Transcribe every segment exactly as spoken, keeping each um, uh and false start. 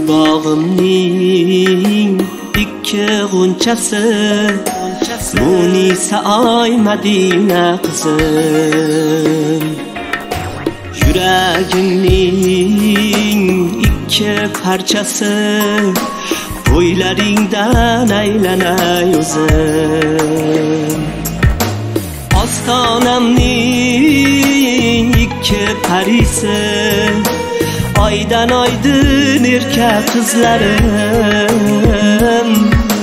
bog'imning ikki g'unchasi, Munisa oy Madina qizim. Yuragimning ikki parchasi, bo'ylaringdan aylanay o'zim. Ostonamning ikki parisi, oydan oydin erka qizlarim.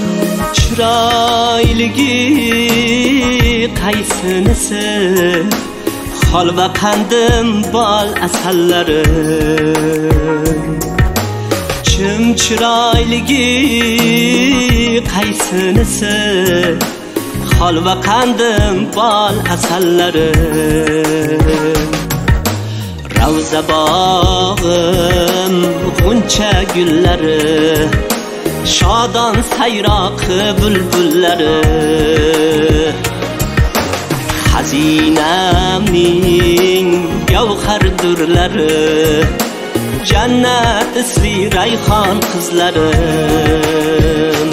Chiroyligi qaysinisi, holva qandim bol asallarim. Chim chiroyligi qaysinisi, holva qandim bol asallarim. Ravza bog'im g'uncha gullari, shodon sayroqi bulbullari. Xazinamning gavhar durlari, jannat isli rayhon qizlarim.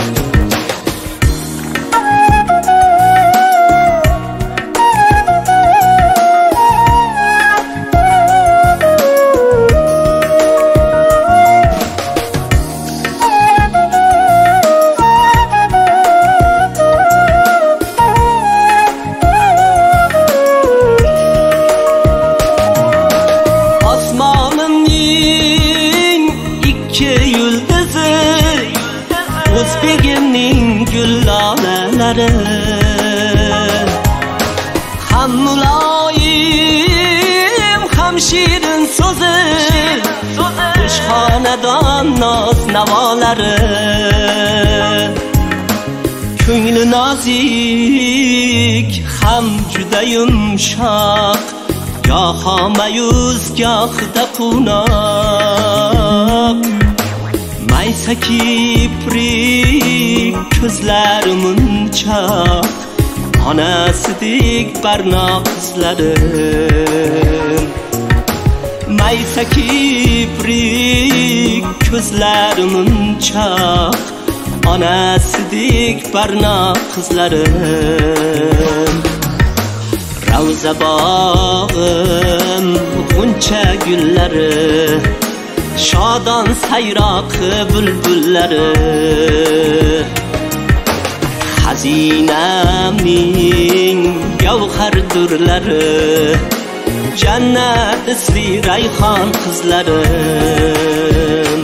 O'zbegimning gullalari, ham muloyim ham shirin so'zi, xushxonadon noz navolari. Ko'ngli nozik ham juda yumshoq, goho mayus gohida quvnoq. Maysa kiprik ko'zlari munchoq, onasidek barnoq qizlarim. Maysa kiprik ko'zlari munchoq, onasidek barnoq qizlarim. Ravza bog'im g'uncha gullari, shodon sayroqi bulbullari. Xazinamning gavhar durlari, jannat isli rayhon qizlarim.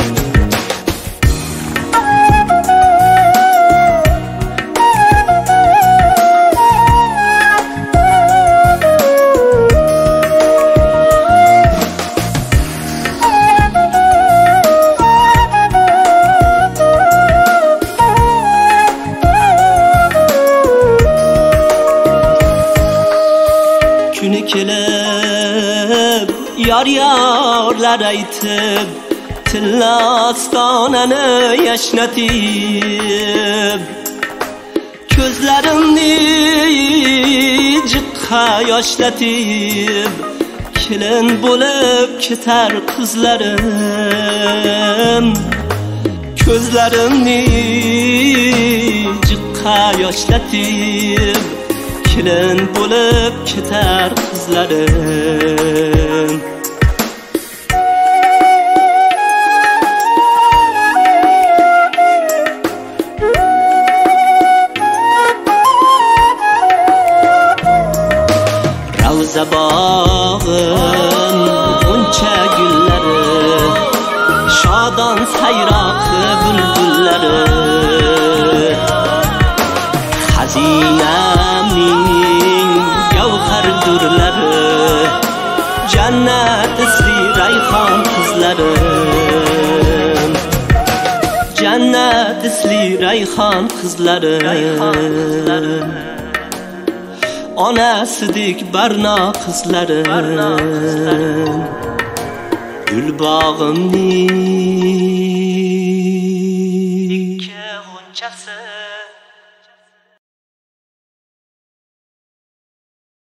Kuni kelib yor-yorlar aytib, tilla ostonani yashnatib, ko'zlarimni jiqqa yoshlatib, kelin bo'lib ketar qizlarim. Ko'zlarimni jiqqa yoshlatib, kelin bo'lib ketar qizlarim. Ravza bog'im g'uncha gullari, shodon sayroqi bulbullari. Xazinamning gavhar durlari, jannat isli rayhon qizlarim. Jannat isli rayhon qizlarim. Onasidek barnoq qizlarim. Gul bog'imning ikki g'unchasi,